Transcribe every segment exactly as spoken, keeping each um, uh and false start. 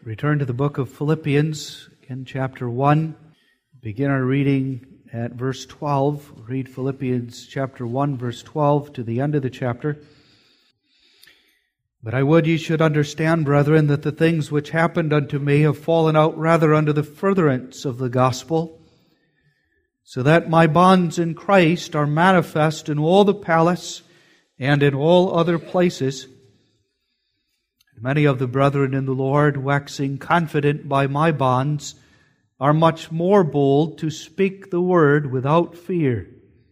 Return to the book of Philippians in chapter one. Begin our reading at verse twelve. Read Philippians chapter one, verse twelve to the end of the chapter. But I would ye should understand, brethren, that the things which happened unto me have fallen out rather unto the furtherance of the gospel, so that my bonds in Christ are manifest in all the palace and in all other places. Many of the brethren in the Lord, waxing confident by my bonds, are much more bold to speak the word without fear.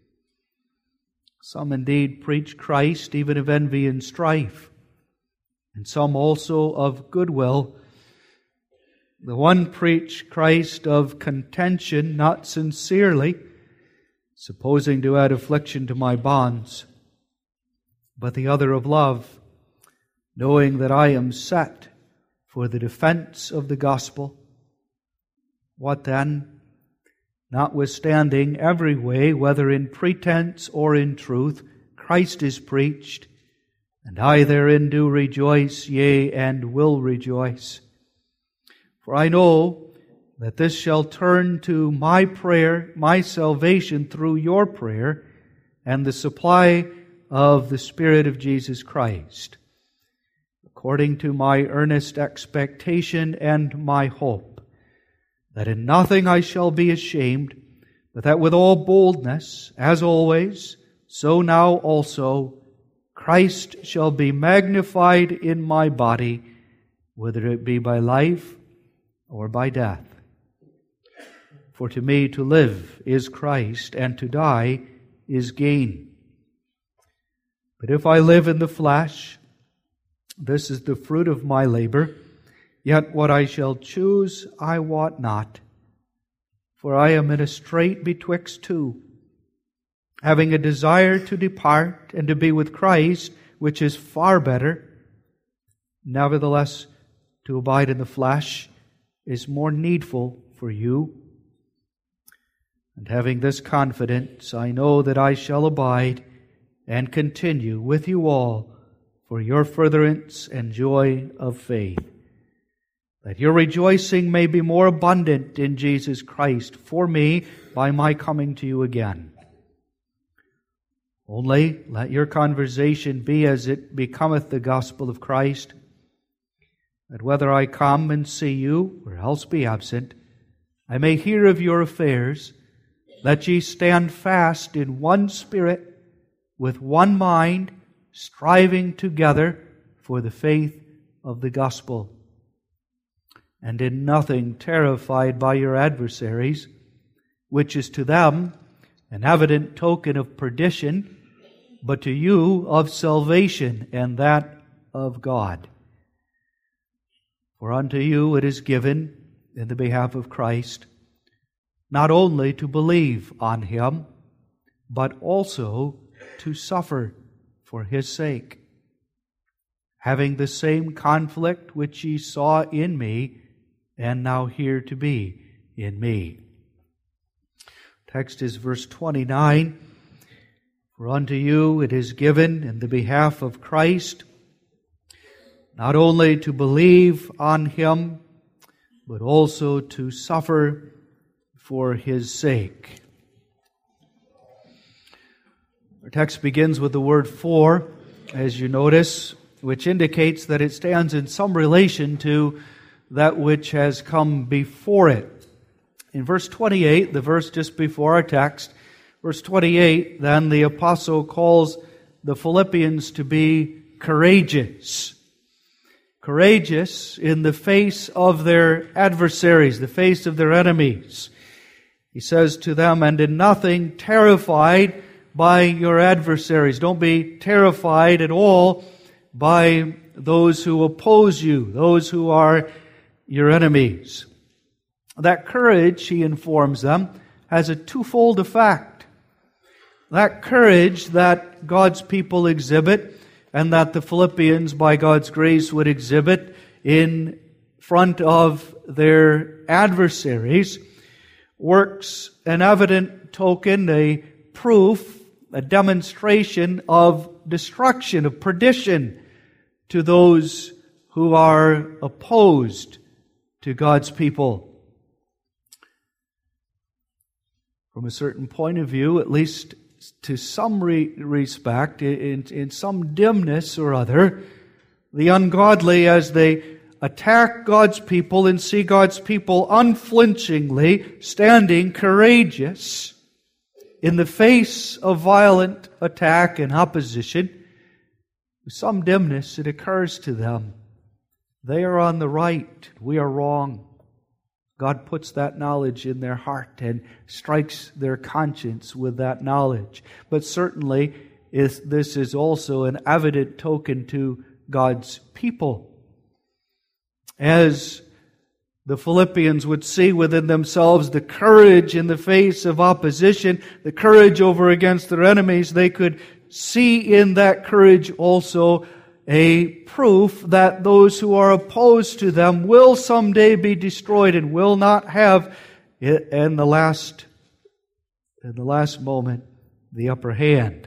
Some indeed preach Christ even of envy and strife, and some also of goodwill. The one preach Christ of contention, not sincerely, supposing to add affliction to my bonds, but the other of love, knowing that I am set for the defense of the gospel. What then? Notwithstanding every way, whether in pretense or in truth, Christ is preached, and I therein do rejoice, yea, and will rejoice. For I know that this shall turn to my prayer, my salvation through your prayer, and the supply of the Spirit of Jesus Christ, according to my earnest expectation and my hope, that in nothing I shall be ashamed, but that with all boldness, as always, so now also, Christ shall be magnified in my body, whether it be by life or by death. For to me to live is Christ, and to die is gain. But if I live in the flesh, this is the fruit of my labor, yet what I shall choose I wot not. For I am in a strait betwixt two, having a desire to depart and to be with Christ, which is far better. Nevertheless, to abide in the flesh is more needful for you. And having this confidence, I know that I shall abide and continue with you all for your furtherance and joy of faith, that your rejoicing may be more abundant in Jesus Christ for me by my coming to you again. Only let your conversation be as it becometh the gospel of Christ, that whether I come and see you, or else be absent, I may hear of your affairs, that ye stand fast in one spirit, with one mind, striving together for the faith of the gospel, and in nothing terrified by your adversaries, which is to them an evident token of perdition, but to you of salvation, and that of God. For unto you it is given, in the behalf of Christ, not only to believe on Him, but also to suffer for His sake, having the same conflict which ye saw in me, and now hear to be in me. Text is verse twenty-nine. For unto you it is given in the behalf of Christ, not only to believe on Him, but also to suffer for His sake. Our text begins with the word for, as you notice, which indicates that it stands in some relation to that which has come before it. In verse twenty-eight, the verse just before our text, verse twenty-eight, then the apostle calls the Philippians to be courageous. Courageous in the face of their adversaries, the face of their enemies. He says to them, and in nothing terrified by your adversaries. Don't be terrified at all by those who oppose you, those who are your enemies. That courage, he informs them, has a twofold effect. That courage that God's people exhibit, and that the Philippians, by God's grace, would exhibit in front of their adversaries, works an evident token, a proof, a demonstration of destruction, of perdition to those who are opposed to God's people. From a certain point of view, at least to some re- respect, in, in some dimness or other, the ungodly, as they attack God's people and see God's people unflinchingly standing courageous in the face of violent attack and opposition, with some dimness it occurs to them, they are on the right, we are wrong. God puts that knowledge in their heart and strikes their conscience with that knowledge. But certainly, this is also an evident token to God's people. As the Philippians would see within themselves the courage in the face of opposition, the courage over against their enemies, they could see in that courage also a proof that those who are opposed to them will someday be destroyed and will not have, in the last, in the last moment, the upper hand.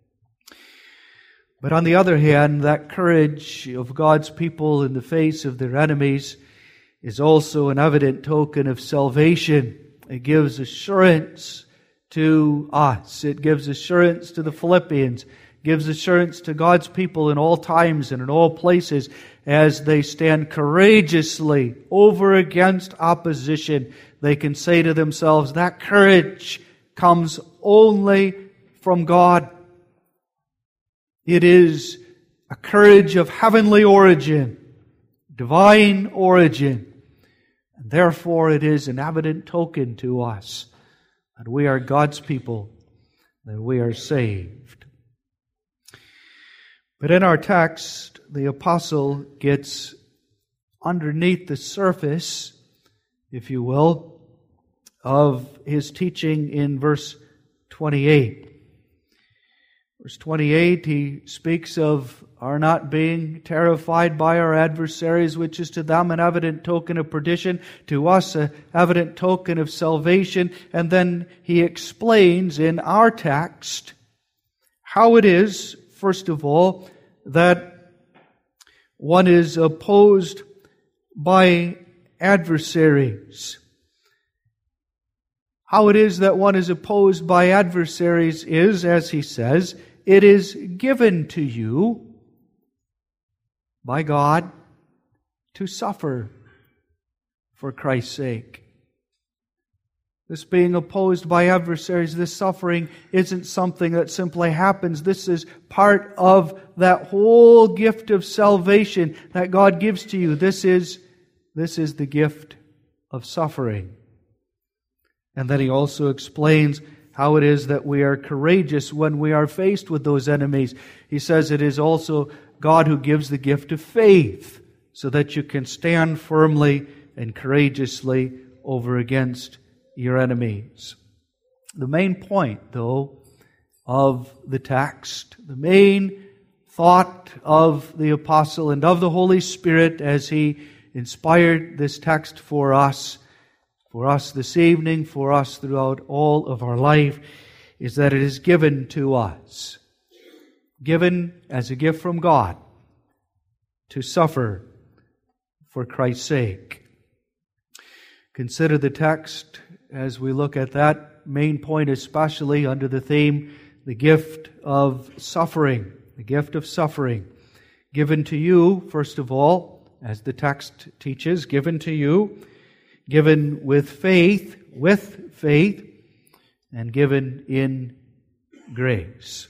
But on the other hand, that courage of God's people in the face of their enemies is also an evident token of salvation. It gives assurance to us. It gives assurance to the Philippians. Gives assurance to God's people in all times and in all places as they stand courageously over against opposition. They can say to themselves, that courage comes only from God. It is a courage of heavenly origin, divine origin. And therefore it is an evident token to us that we are God's people, that we are saved. But in our text, the apostle gets underneath the surface, if you will, of his teaching in verse twenty-eight. Verse twenty-eight, he speaks of our not being terrified by our adversaries, which is to them an evident token of perdition, to us an evident token of salvation. And then he explains in our text how it is, first of all, that one is opposed by adversaries. How it is that one is opposed by adversaries is, as he says, it is given to you by God to suffer for Christ's sake. This being opposed by adversaries, this suffering isn't something that simply happens. This is part of that whole gift of salvation that God gives to you. This is, this is the gift of suffering. And then he also explains how it is that we are courageous when we are faced with those enemies. He says it is also God who gives the gift of faith so that you can stand firmly and courageously over against your enemies. The main point, though, of the text, the main thought of the apostle and of the Holy Spirit as he inspired this text for us, for us this evening, for us throughout all of our life, is that it is given to us, given as a gift from God, to suffer for Christ's sake. Consider the text as we look at that main point, especially under the theme, the gift of suffering. The gift of suffering. Given to you, first of all, as the text teaches, given to you, given with faith, with faith, and given in grace.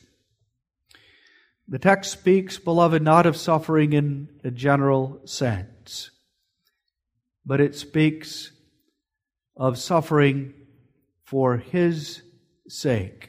The text speaks, beloved, not of suffering in a general sense, but it speaks of suffering for His sake.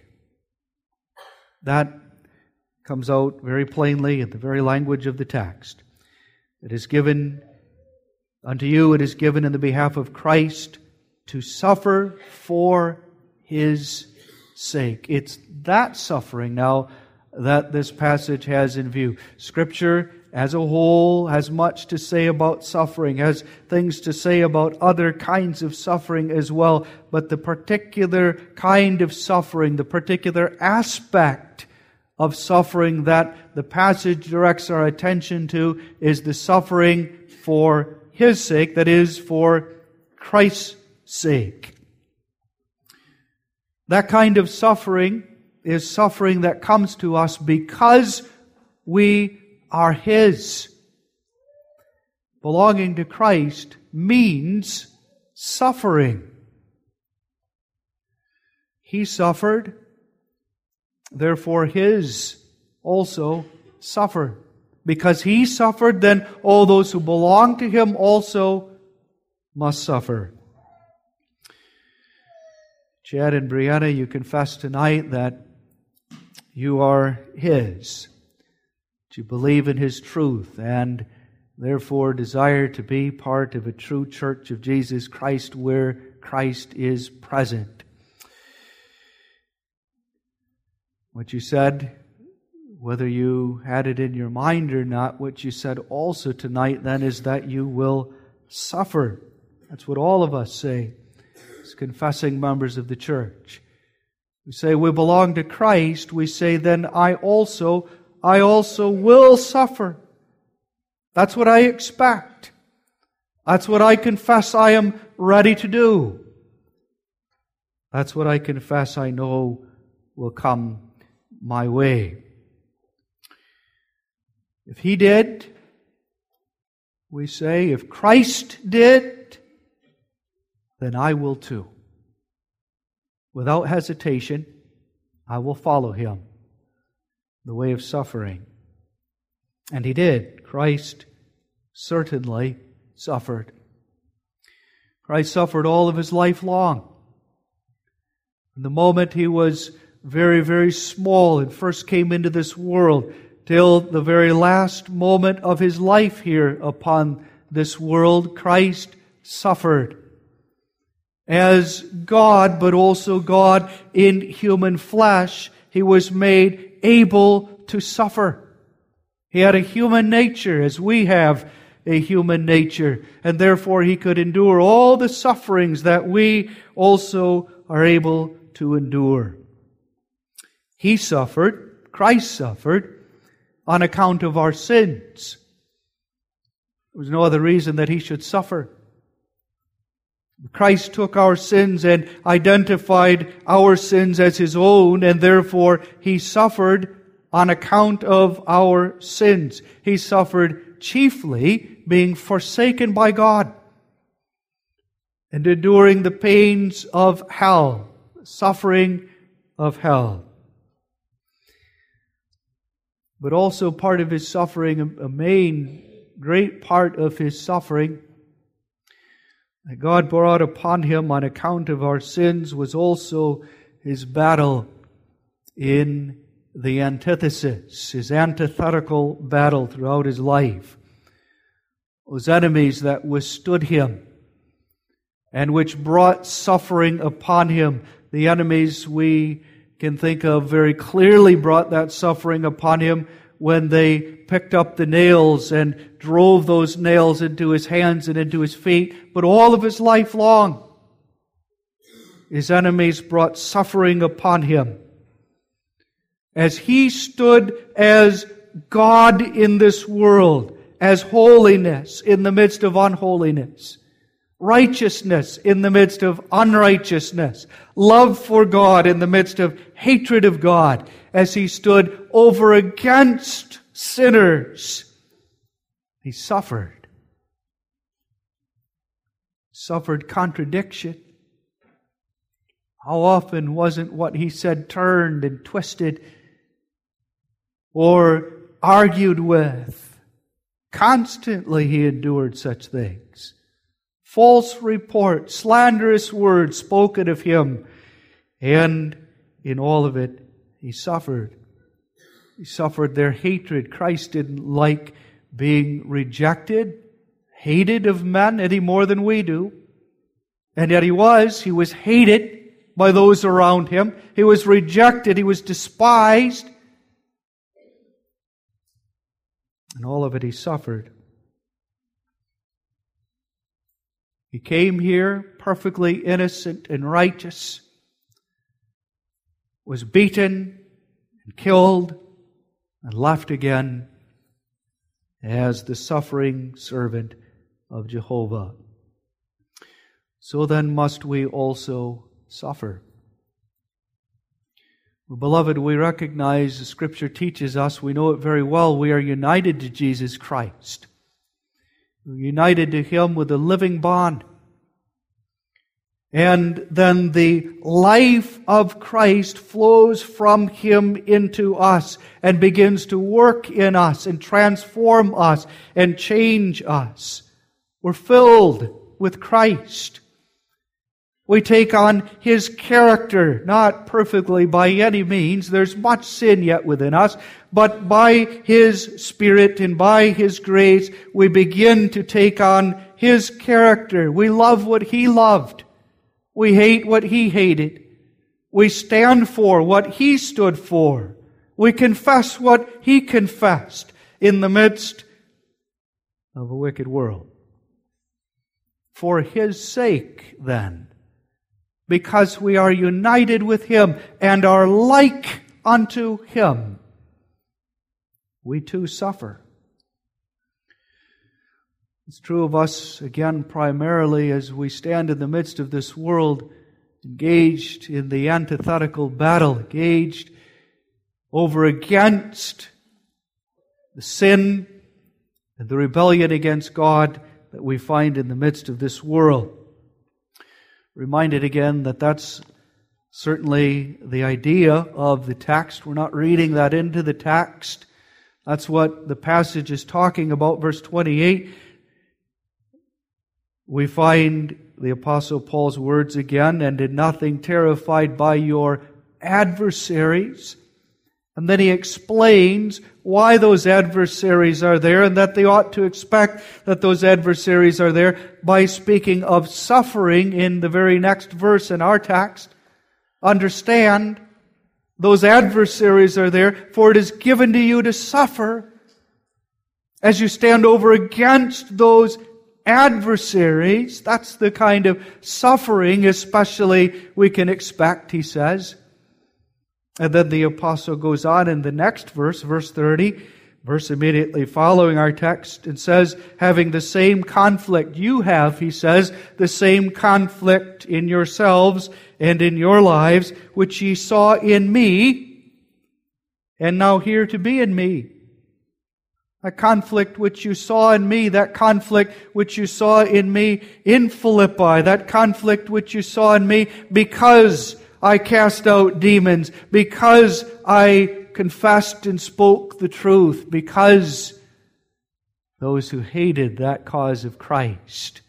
That comes out very plainly in the very language of the text. It is given unto you, it is given in the behalf of Christ to suffer for His sake. It's that suffering now that this passage has in view. Scripture as a whole has much to say about suffering, has things to say about other kinds of suffering as well, but the particular kind of suffering, the particular aspect of suffering that the passage directs our attention to is the suffering for His sake, that is, for Christ's sake. That kind of suffering is suffering that comes to us because we are His. Belonging to Christ means suffering. He suffered, therefore His also suffered. Because He suffered, then all those who belong to Him also must suffer. Chad and Brianna, you confess tonight that you are His. That you believe in His truth and therefore desire to be part of a true church of Jesus Christ where Christ is present. What you said, whether you had it in your mind or not, what you said also tonight then is that you will suffer. That's what all of us say as confessing members of the church. We say we belong to Christ. We say then I also, I also will suffer. That's what I expect. That's what I confess I am ready to do. That's what I confess I know will come my way. If He did, we say, if Christ did, then I will too. Without hesitation, I will follow Him, the way of suffering. And He did. Christ certainly suffered. Christ suffered all of His life long. From the moment He was very, very small and first came into this world, till the very last moment of His life here upon this world, Christ suffered. As God, but also God in human flesh, He was made able to suffer. He had a human nature as we have a human nature, and therefore He could endure all the sufferings that we also are able to endure. He suffered, Christ suffered, on account of our sins. There was no other reason that He should suffer. Christ took our sins and identified our sins as His own, and therefore He suffered on account of our sins. He suffered chiefly being forsaken by God and enduring the pains of hell, the suffering of hell. But also part of His suffering, a main, great part of His suffering that God brought upon Him on account of our sins was also His battle in the antithesis, His antithetical battle throughout His life. Those enemies that withstood Him and which brought suffering upon Him, the enemies we can think of very clearly brought that suffering upon Him when they picked up the nails and drove those nails into His hands and into His feet. But all of His life long, His enemies brought suffering upon Him. As He stood as God in this world, as holiness in the midst of unholiness, righteousness in the midst of unrighteousness, love for God in the midst of hatred of God, as He stood over against sinners, He suffered. Suffered contradiction. How often wasn't what He said turned and twisted or argued with? Constantly He endured such things. False report, slanderous words spoken of Him. And in all of it, He suffered. He suffered their hatred. Christ didn't like being rejected, hated of men any more than we do. And yet He was. He was hated by those around Him. He was rejected. He was despised. And all of it He suffered. He came here perfectly innocent and righteous, was beaten and killed and left again as the suffering servant of Jehovah. So then must we also suffer. Beloved, we recognize the Scripture teaches us, we know it very well, we are united to Jesus Christ. We're united to Him with a living bond. And then the life of Christ flows from Him into us and begins to work in us and transform us and change us. We're filled with Christ. We take on His character, not perfectly by any means. There's much sin yet within us. But by His Spirit and by His grace, we begin to take on His character. We love what He loved. We hate what He hated. We stand for what He stood for. We confess what He confessed in the midst of a wicked world. For His sake, then, because we are united with Him and are like unto Him, we too suffer. It's true of us, again, primarily as we stand in the midst of this world, engaged in the antithetical battle, engaged over against the sin and the rebellion against God that we find in the midst of this world. Reminded again that that's certainly the idea of the text. We're not reading that into the text. That's what the passage is talking about, verse twenty-eight. We find the Apostle Paul's words again, and in nothing terrified by your adversaries. And then he explains why those adversaries are there and that they ought to expect that those adversaries are there by speaking of suffering in the very next verse in our text. Understand, those adversaries are there, for it is given to you to suffer as you stand over against those adversaries. That's the kind of suffering especially we can expect, he says. And then the apostle goes on in the next verse, verse thirty, verse immediately following our text, and says, having the same conflict you have, he says, the same conflict in yourselves and in your lives, which ye saw in me, and now here to be in me. That conflict which you saw in me, that conflict which you saw in me in Philippi, that conflict which you saw in me because I cast out demons, because I confessed and spoke the truth, because those who hated that cause of Christ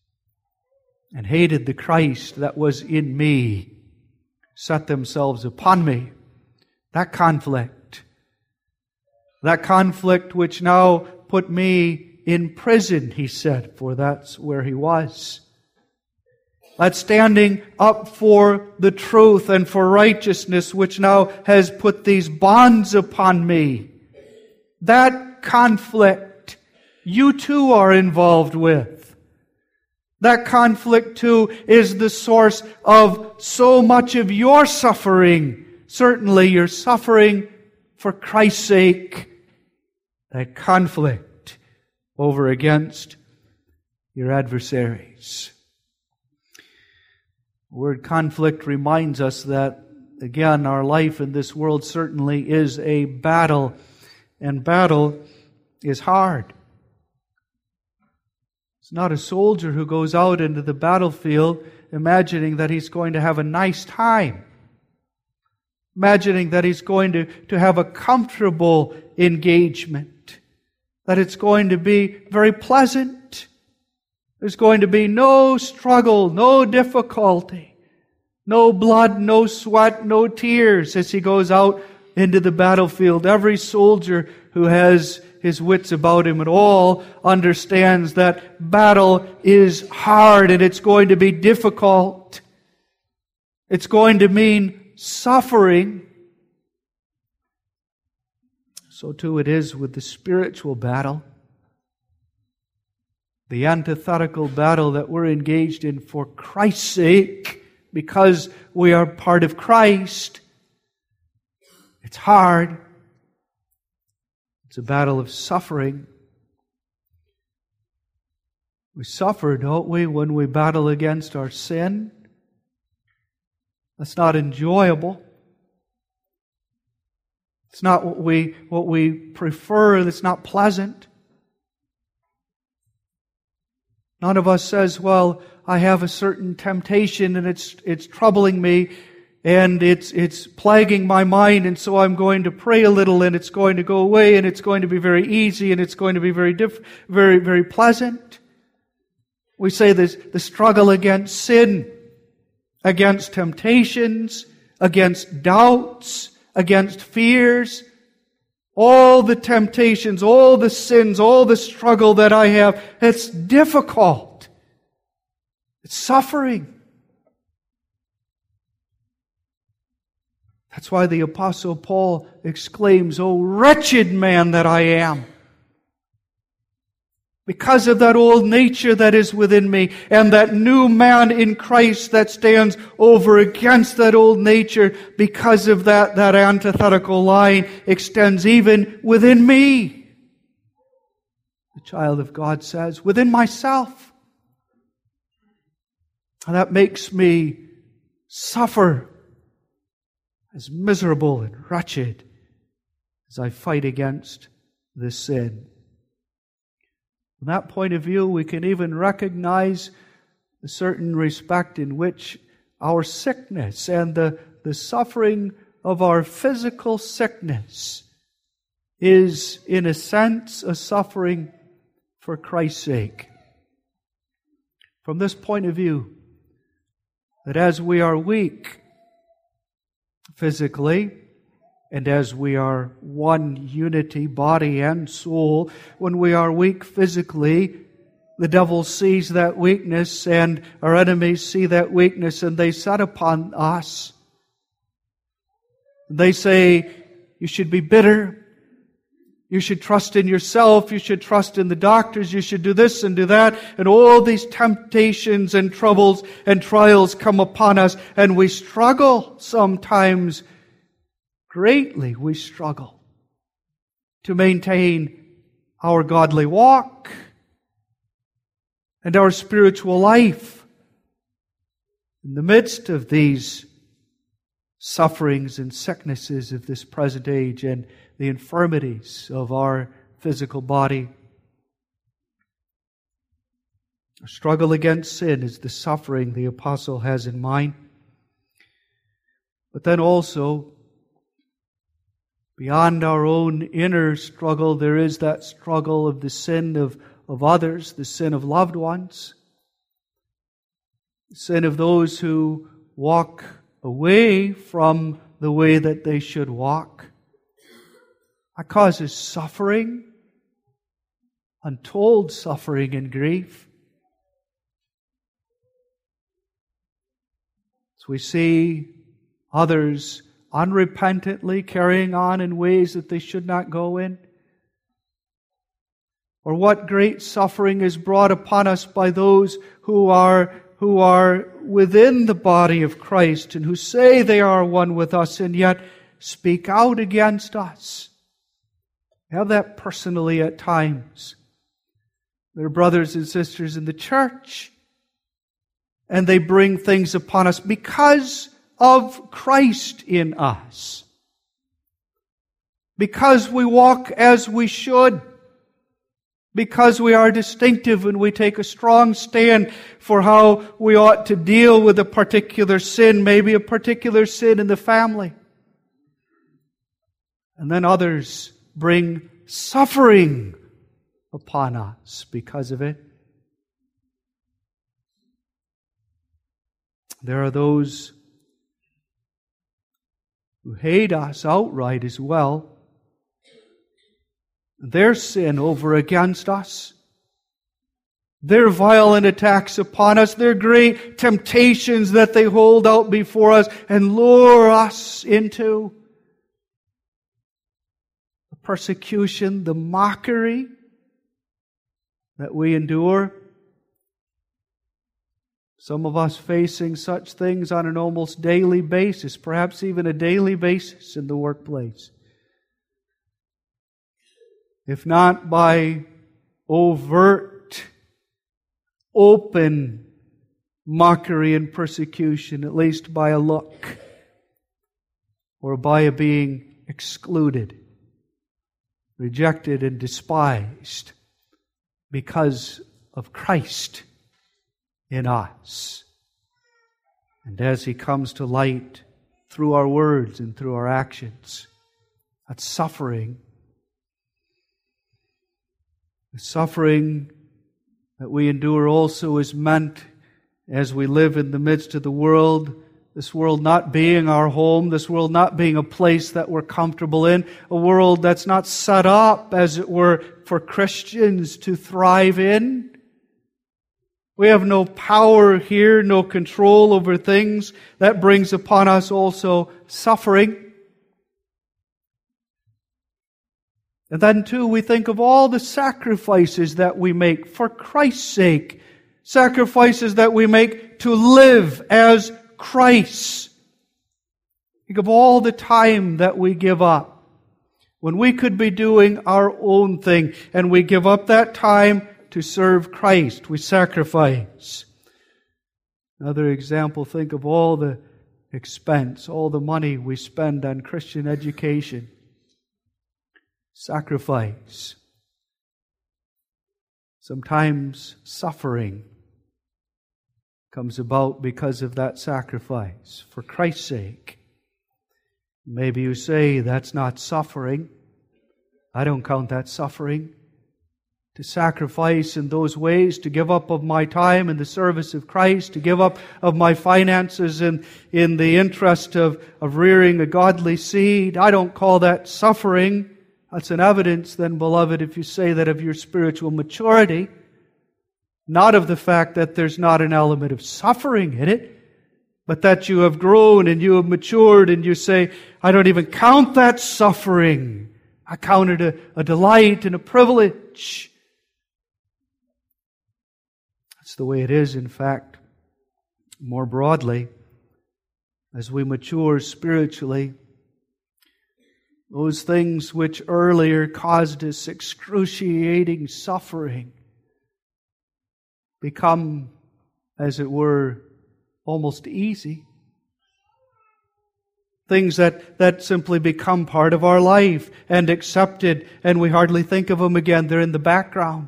and hated the Christ that was in me set themselves upon me. That conflict, that conflict which now put me in prison, he said, for that's where he was. That standing up for the truth and for righteousness, which now has put these bonds upon me. That conflict you too are involved with. That conflict too is the source of so much of your suffering. Certainly you're suffering for Christ's sake. That conflict over against your adversaries. The word conflict reminds us that, again, our life in this world certainly is a battle, and battle is hard. It's not a soldier who goes out into the battlefield imagining that he's going to have a nice time, imagining that he's going to, to have a comfortable engagement, that it's going to be very pleasant. There's going to be no struggle, no difficulty, no blood, no sweat, no tears as he goes out into the battlefield. Every soldier who has his wits about him at all understands that battle is hard and it's going to be difficult. It's going to mean suffering. So too it is with the spiritual battle. The antithetical battle that we're engaged in for Christ's sake, because we are part of Christ. It's hard. It's a battle of suffering. We suffer, don't we, when we battle against our sin? That's not enjoyable. It's not what we, what we prefer. It's not pleasant. None of us says, well, I have a certain temptation and it's it's troubling me and it's it's plaguing my mind, and so I'm going to pray a little and it's going to go away and it's going to be very easy and it's going to be very diff, very very pleasant. We say this, the struggle against sin, against temptations, against doubts, against fears, all the temptations, all the sins, all the struggle that I have, it's difficult. It's suffering. That's why the Apostle Paul exclaims, "O wretched man that I am!" Because of that old nature that is within me, and that new man in Christ that stands over against that old nature, because of that, that antithetical line extends even within me. The child of God says, within myself. And that makes me suffer as miserable and wretched as I fight against this sin. From that point of view, we can even recognize a certain respect in which our sickness and the, the suffering of our physical sickness is, in a sense, a suffering for Christ's sake. From this point of view, that as we are weak physically, and as we are one unity, body and soul, when we are weak physically, the devil sees that weakness and our enemies see that weakness and they set upon us. They say, you should be bitter. You should trust in yourself. You should trust in the doctors. You should do this and do that. And all these temptations and troubles and trials come upon us, and we struggle sometimes. Greatly we struggle to maintain our godly walk and our spiritual life in the midst of these sufferings and sicknesses of this present age and the infirmities of our physical body. Our struggle against sin is the suffering the apostle has in mind. But then also, beyond our own inner struggle, there is that struggle of the sin of, of others, the sin of loved ones, the sin of those who walk away from the way that they should walk. That causes suffering, untold suffering and grief. As we see others unrepentantly carrying on in ways that they should not go in, or what great suffering is brought upon us by those who are who are within the body of Christ and who say they are one with us and yet speak out against us. I have that personally at times. They're brothers and sisters in the church, and they bring things upon us because of Christ in us. Because we walk as we should. Because we are distinctive and we take a strong stand for how we ought to deal with a particular sin, maybe a particular sin in the family. And then others bring suffering upon us because of it. There are those who hate us outright as well. Their sin over against us, their violent attacks upon us, their great temptations that they hold out before us and lure us into, the persecution, the mockery that we endure. Some of us facing such things on an almost daily basis, perhaps even a daily basis in the workplace. If not by overt open mockery and persecution, at least by a look, or by a being excluded, rejected and despised because of Christ in us. And as He comes to light through our words and through our actions, that suffering, the suffering that we endure also is meant as we live in the midst of the world, this world not being our home, this world not being a place that we're comfortable in, a world that's not set up, as it were, for Christians to thrive in. We have no power here, no control over things. That brings upon us also suffering. And then too, we think of all the sacrifices that we make for Christ's sake. Sacrifices that we make to live as Christ. Think of all the time that we give up when we could be doing our own thing, and we give up that time to serve Christ. We sacrifice. Another example, think of all the expense, all the money we spend on Christian education. Sacrifice. Sometimes suffering comes about because of that sacrifice for Christ's sake. Maybe you say, that's not suffering. I don't count that suffering. To sacrifice in those ways, to give up of my time in the service of Christ, to give up of my finances in, in the interest of, of rearing a godly seed, I don't call that suffering. That's an evidence then, beloved, if you say that, of your spiritual maturity, not of the fact that there's not an element of suffering in it, but that you have grown and you have matured and you say, I don't even count that suffering. I count it a, a delight and a privilege. That's the way it is, in fact, more broadly, as we mature spiritually. Those things which earlier caused us excruciating suffering become, as it were, almost easy. Things that, that simply become part of our life and accepted, and we hardly think of them again. They're in the background.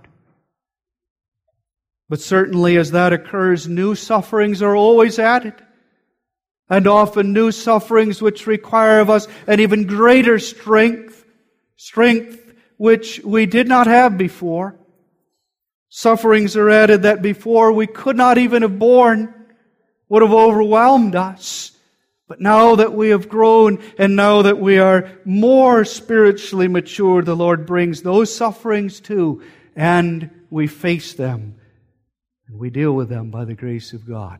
But certainly as that occurs, new sufferings are always added. And often new sufferings which require of us an even greater strength, strength which we did not have before. Sufferings are added that before we could not even have borne, would have overwhelmed us. But now that we have grown and now that we are more spiritually mature, the Lord brings those sufferings too, and we face them and we deal with them by the grace of God.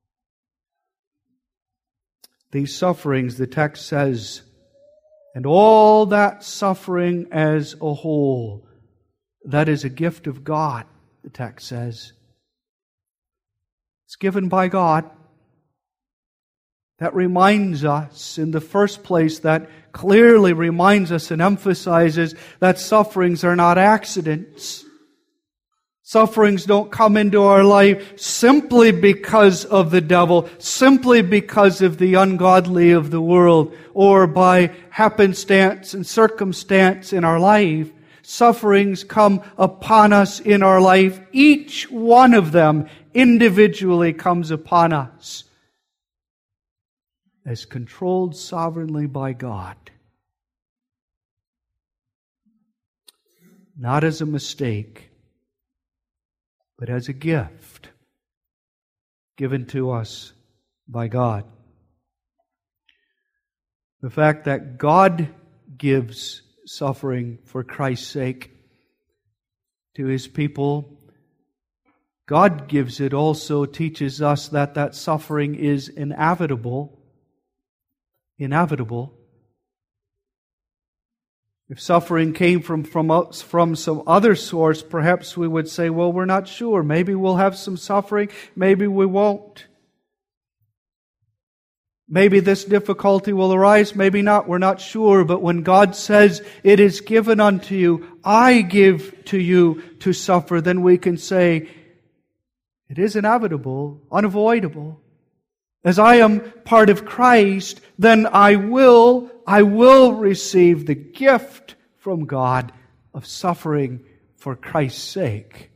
These sufferings, the text says, and all that suffering as a whole, that is a gift of God, the text says. It's given by God. That reminds us, in the first place, that clearly reminds us and emphasizes that sufferings are not accidents. Sufferings don't come into our life simply because of the devil, simply because of the ungodly of the world, or by happenstance and circumstance in our life. Sufferings come upon us in our life. Each one of them individually comes upon us as controlled sovereignly by God. Not as a mistake, but as a gift given to us by God. The fact that God gives suffering for Christ's sake to His people, God gives it also teaches us that that suffering is inevitable. Inevitable. If suffering came from, from, us, from some other source, perhaps we would say, well, we're not sure. Maybe we'll have some suffering. Maybe we won't. Maybe this difficulty will arise. Maybe not. We're not sure. But when God says, it is given unto you, I give to you to suffer, then we can say, It is inevitable, unavoidable. As I am part of Christ, then I will, I will receive the gift from God of suffering for Christ's sake.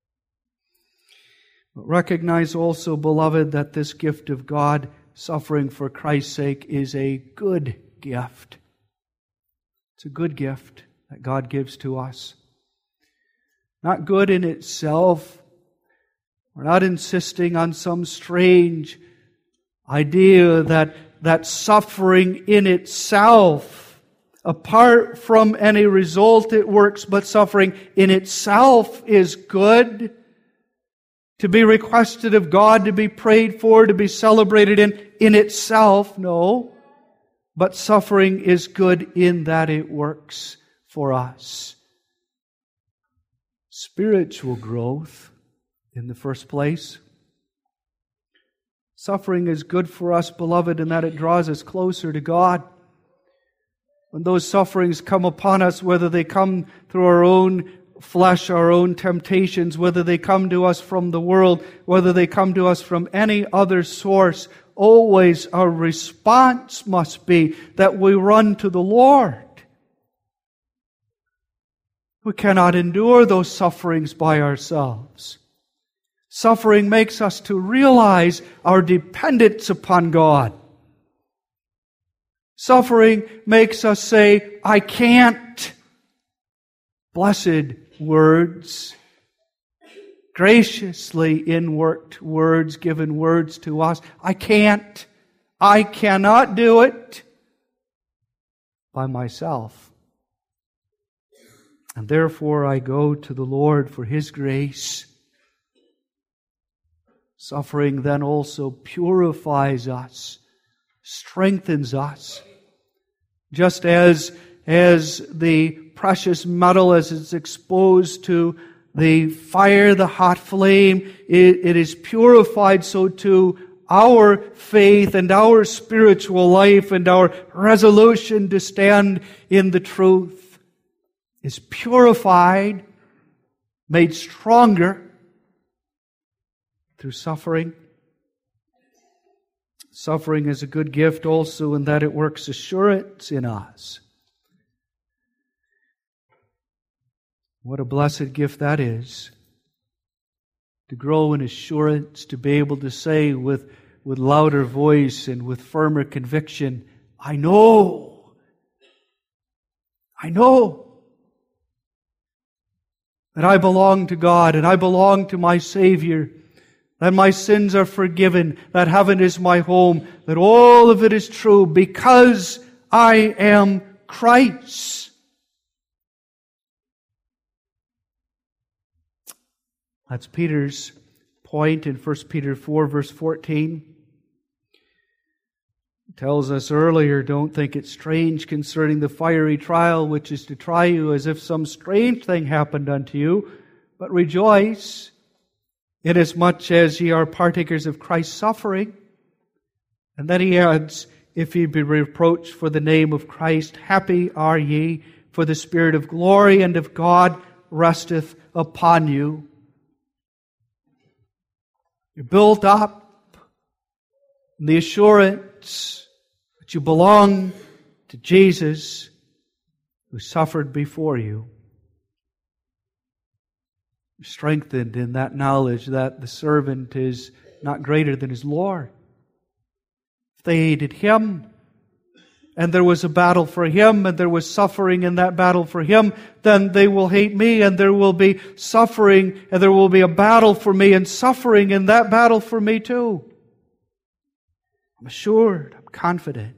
But recognize also, beloved, that this gift of God, suffering for Christ's sake, is a good gift. It's a good gift that God gives to us. Not good in itself. We're not insisting on some strange idea that, that suffering in itself, apart from any result it works, but suffering in itself is good, to be requested of God, to be prayed for, to be celebrated in, in itself, no. But suffering is good in that it works for us. Spiritual growth, in the first place. Suffering is good for us, beloved, in that it draws us closer to God. When those sufferings come upon us, whether they come through our own flesh, our own temptations, whether they come to us from the world, whether they come to us from any other source, always our response must be that we run to the Lord. We cannot endure those sufferings by ourselves. Suffering makes us to realize our dependence upon God. Suffering makes us say, I can't. Blessed words, graciously inworked words, given words to us. I can't. I cannot do it by myself. And therefore I go to the Lord for His grace. Suffering then also purifies us, strengthens us. Just as, as the precious metal, as it's exposed to the fire, the hot flame, it, it is purified, so too our faith and our spiritual life and our resolution to stand in the truth is purified, made stronger through suffering. Suffering is a good gift also in that it works assurance in us. What a blessed gift that is. To grow in assurance, to be able to say with, with louder voice and with firmer conviction, I know. I know that I belong to God and I belong to my Savior, that my sins are forgiven, that heaven is my home, that all of it is true because I am Christ's. That's Peter's point in First Peter four, verse fourteen. It tells us earlier, don't think it strange concerning the fiery trial which is to try you as if some strange thing happened unto you, but rejoice, inasmuch as ye are partakers of Christ's suffering. And then he adds, if ye be reproached for the name of Christ, happy are ye, for the Spirit of glory and of God resteth upon you. You're built up in the assurance that you belong to Jesus who suffered before you. You're strengthened in that knowledge that the servant is not greater than his Lord. If they hated Him, and there was a battle for Him, and there was suffering in that battle for Him, then they will hate me, and there will be suffering, and there will be a battle for me, and suffering in that battle for me too. I'm assured, I'm confident.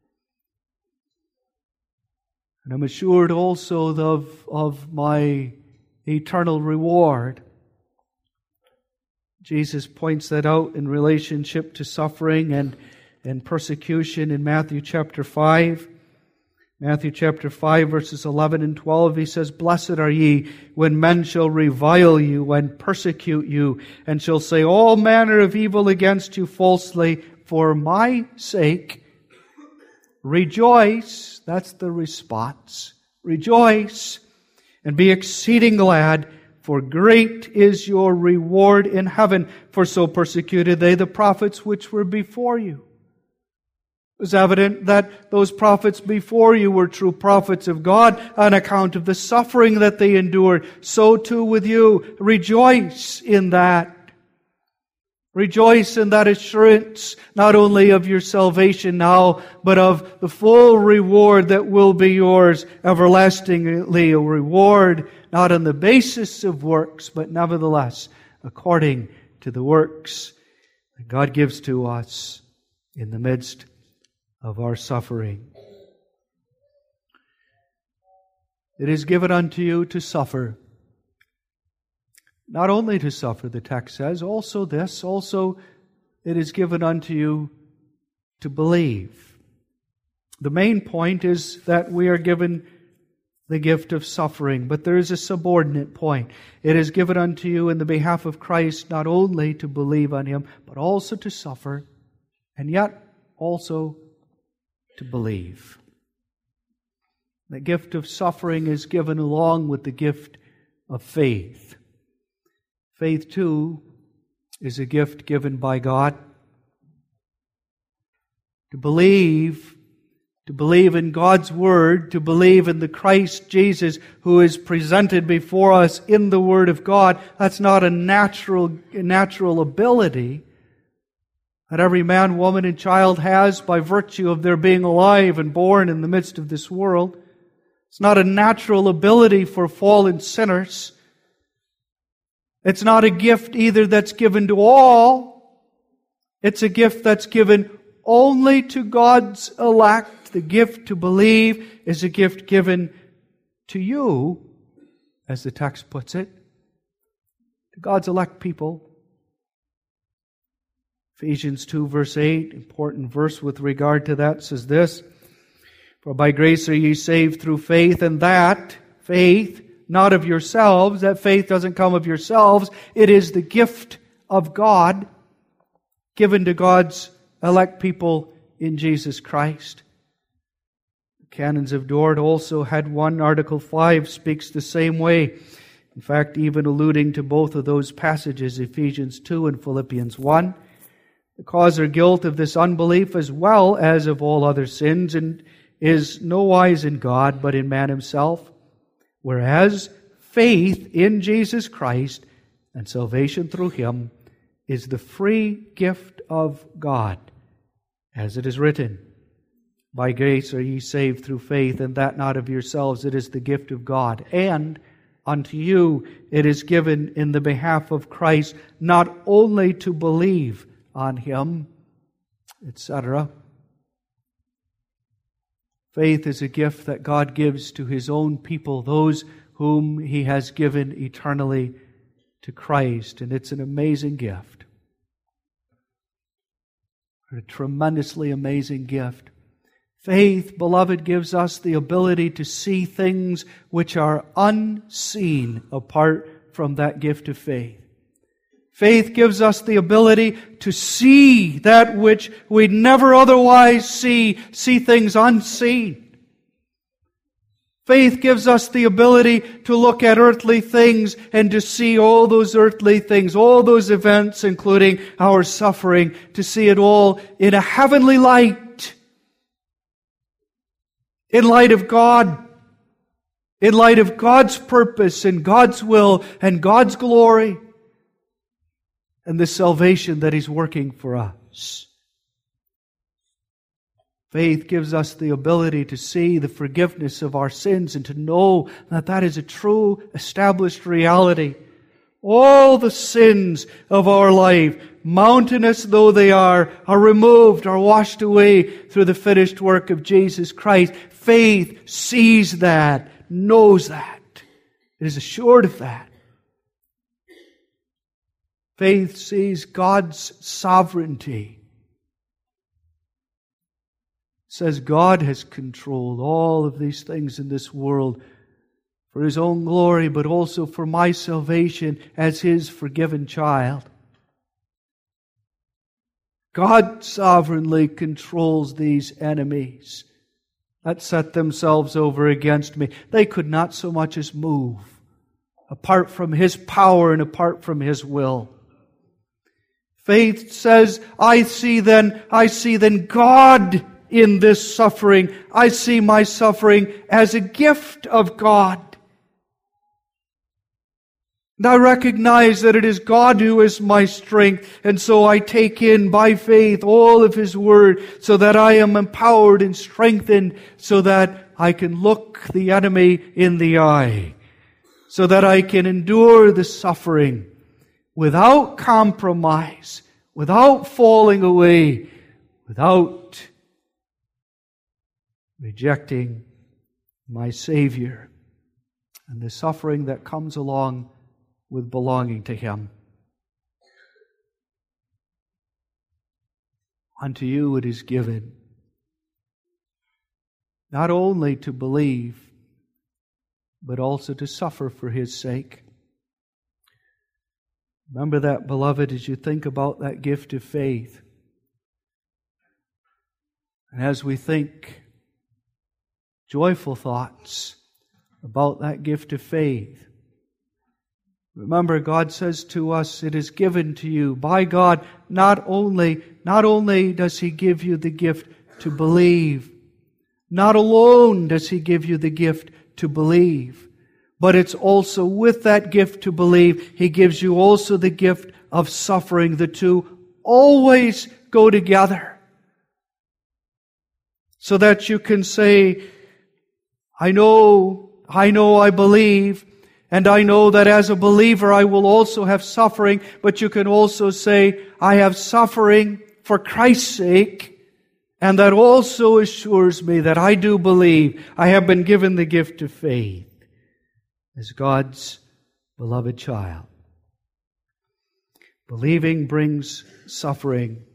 And I'm assured also of, of my eternal reward. Jesus points that out in relationship to suffering and and persecution in Matthew chapter five. Matthew chapter five, verses eleven and twelve, He says, Blessed are ye when men shall revile you and persecute you, and shall say all manner of evil against you falsely for my sake. Rejoice, that's the response. Rejoice, and be exceeding glad, for great is your reward in heaven, for so persecuted they the prophets which were before you. It was evident that those prophets before you were true prophets of God on account of the suffering that they endured. So too with you. Rejoice in that. Rejoice in that assurance, not only of your salvation now, but of the full reward that will be yours everlastingly, a reward not on the basis of works, but nevertheless according to the works that God gives to us in the midst of our suffering. It is given unto you to suffer. Not only to suffer, the text says, also this, also it is given unto you to believe. The main point is that we are given the gift of suffering, but there is a subordinate point. It is given unto you in the behalf of Christ not only to believe on Him, but also to suffer, and yet also to believe. The gift of suffering is given along with the gift of faith. Faith, too, is a gift given by God. To believe, to believe in God's Word, to believe in the Christ Jesus who is presented before us in the Word of God, that's not a natural, natural ability that every man, woman, and child has by virtue of their being alive and born in the midst of this world. It's not a natural ability for fallen sinners. It's not a gift either that's given to all. It's a gift that's given only to God's elect. The gift to believe is a gift given to you, as the text puts it, to God's elect people. Ephesians two verse eight, important verse with regard to that, says this, for by grace are ye saved through faith, and that faith not of yourselves. That faith doesn't come of yourselves. It is the gift of God given to God's elect people in Jesus Christ. The Canons of Dort also had one. Article five speaks the same way. In fact, even alluding to both of those passages, Ephesians two and Philippians one. The cause or guilt of this unbelief, as well as of all other sins, and is no wise in God, but in man himself. Whereas faith in Jesus Christ and salvation through Him is the free gift of God. As it is written, by grace are ye saved through faith, and that not of yourselves, it is the gift of God. And unto you it is given in the behalf of Christ, not only to believe on Him, et cetera. Faith is a gift that God gives to His own people, those whom He has given eternally to Christ. And it's an amazing gift. A tremendously amazing gift. Faith, beloved, gives us the ability to see things which are unseen apart from that gift of faith. Faith gives us the ability to see that which we'd never otherwise see, see things unseen. Faith gives us the ability to look at earthly things and to see all those earthly things, all those events, including our suffering, to see it all in a heavenly light. In light of God. In light of God's purpose and God's will and God's glory. And the salvation that He's working for us. Faith gives us the ability to see the forgiveness of our sins and to know that that is a true, established reality. All the sins of our life, mountainous though they are, are removed, are washed away through the finished work of Jesus Christ. Faith sees that, knows that. It is assured of that. Faith sees God's sovereignty. It says God has controlled all of these things in this world for His own glory, but also for my salvation as His forgiven child. God sovereignly controls these enemies that set themselves over against me. They could not so much as move apart from His power and apart from His will. Faith says, I see then, I see then God in this suffering. I see my suffering as a gift of God. And I recognize that it is God who is my strength, and so I take in by faith all of His Word so that I am empowered and strengthened so that I can look the enemy in the eye, so that I can endure the suffering without compromise, without falling away, without rejecting my Savior and the suffering that comes along with belonging to Him. Unto you it is given not only to believe, but also to suffer for His sake. Remember that, beloved, as you think about that gift of faith. And as we think joyful thoughts about that gift of faith, remember, God says to us, it is given to you by God. Not only, not only does He give you the gift to believe, not alone does He give you the gift to believe, but it's also with that gift to believe, He gives you also the gift of suffering. The two always go together. So that you can say, I know, I know I believe, and I know that as a believer I will also have suffering, but you can also say, I have suffering for Christ's sake, and that also assures me that I do believe I have been given the gift of faith as God's beloved child. Believing brings suffering.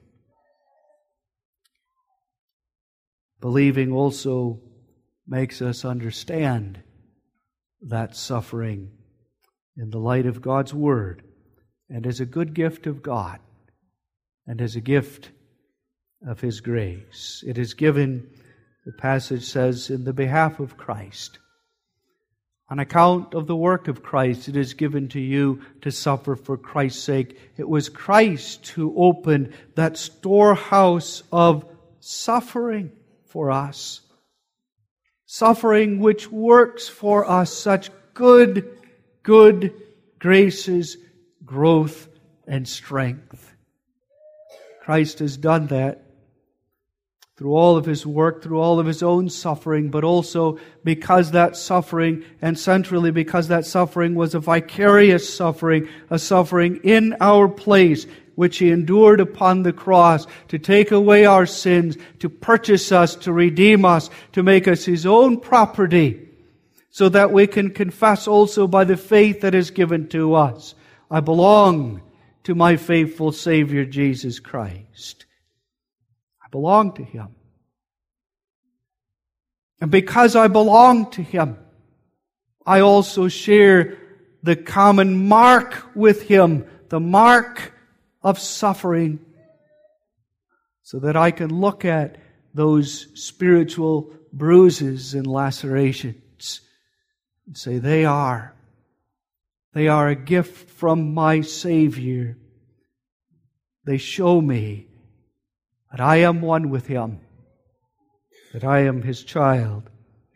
Believing also makes us understand that suffering in the light of God's Word and as a good gift of God and as a gift of His grace. It is given, the passage says, in the behalf of Christ. On account of the work of Christ, it is given to you to suffer for Christ's sake. It was Christ who opened that storehouse of suffering for us. Suffering which works for us such good, good graces, growth, and strength. Christ has done that through all of His work, through all of His own suffering, but also because that suffering, and centrally because that suffering was a vicarious suffering, a suffering in our place, which He endured upon the cross to take away our sins, to purchase us, to redeem us, to make us His own property, so that we can confess also by the faith that is given to us, I belong to my faithful Savior Jesus Christ. I belong to Him. And because I belong to Him, I also share the common mark with Him, the mark of suffering, so that I can look at those spiritual bruises and lacerations and say, they are, they are a gift from my Savior. They show me that I am one with Him, that I am His child,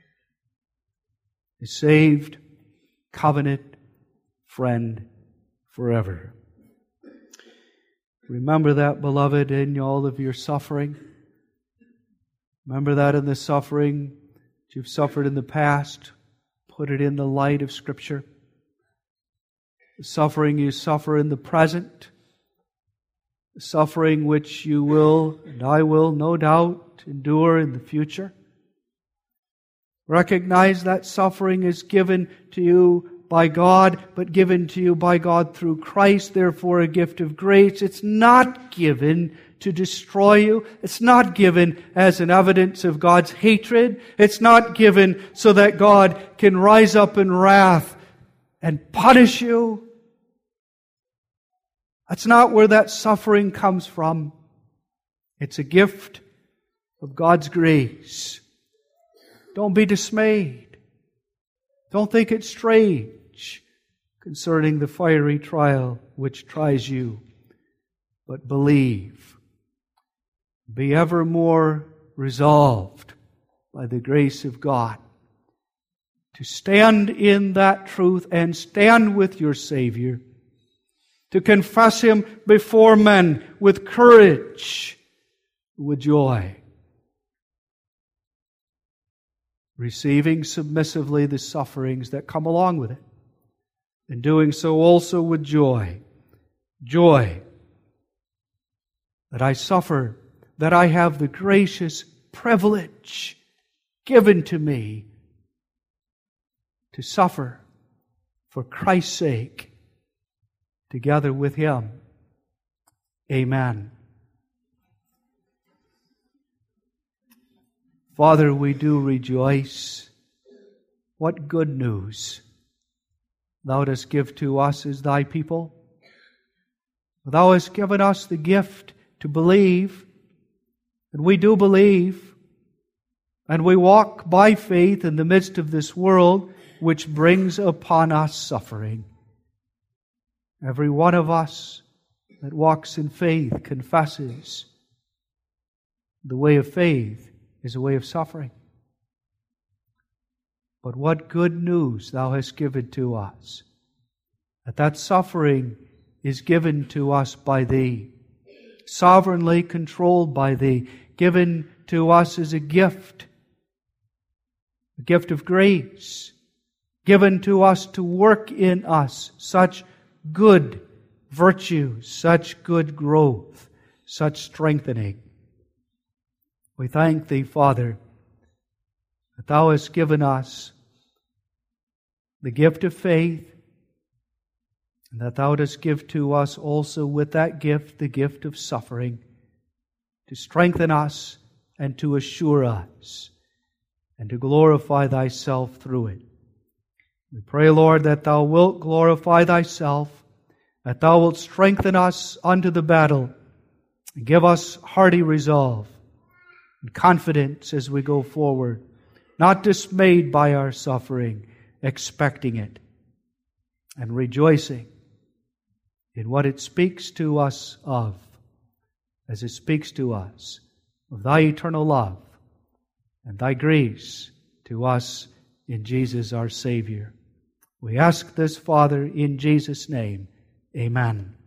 His saved, covenant friend forever. Remember that, beloved, in all of your suffering. Remember that in the suffering that you've suffered in the past. Put it in the light of Scripture. The suffering you suffer in the present. The suffering which you will, and I will, no doubt, endure in the future. Recognize that suffering is given to you by God, but given to you by God through Christ, therefore a gift of grace. It's not given to destroy you. It's not given as an evidence of God's hatred. It's not given so that God can rise up in wrath and punish you. That's not where that suffering comes from. It's a gift of God's grace. Don't be dismayed. Don't think it's strange. concerning the fiery trial which tries you, but believe. Be ever more resolved by the grace of God to stand in that truth and stand with your Savior, to confess Him before men with courage, with joy, receiving submissively the sufferings that come along with it, and doing so also with joy. Joy that I suffer, that I have the gracious privilege given to me to suffer for Christ's sake together with Him. Amen. Father, we do rejoice. What good news Thou dost give to us as Thy people. Thou hast given us the gift to believe, and we do believe, and we walk by faith in the midst of this world which brings upon us suffering. Every one of us that walks in faith confesses the way of faith is a way of suffering. But what good news Thou hast given to us, that that suffering is given to us by Thee, sovereignly controlled by Thee, given to us as a gift, a gift of grace, given to us to work in us such good virtues, such good growth, such strengthening. We thank Thee, Father, that Thou hast given us the gift of faith, and that Thou dost give to us also with that gift the gift of suffering, to strengthen us and to assure us, and to glorify Thyself through it. We pray, Lord, that Thou wilt glorify Thyself, that Thou wilt strengthen us unto the battle, and give us hearty resolve and confidence as we go forward, not dismayed by our suffering, expecting it, and rejoicing in what it speaks to us of, as it speaks to us of Thy eternal love and Thy grace to us in Jesus our Savior. We ask this, Father, in Jesus' name. Amen.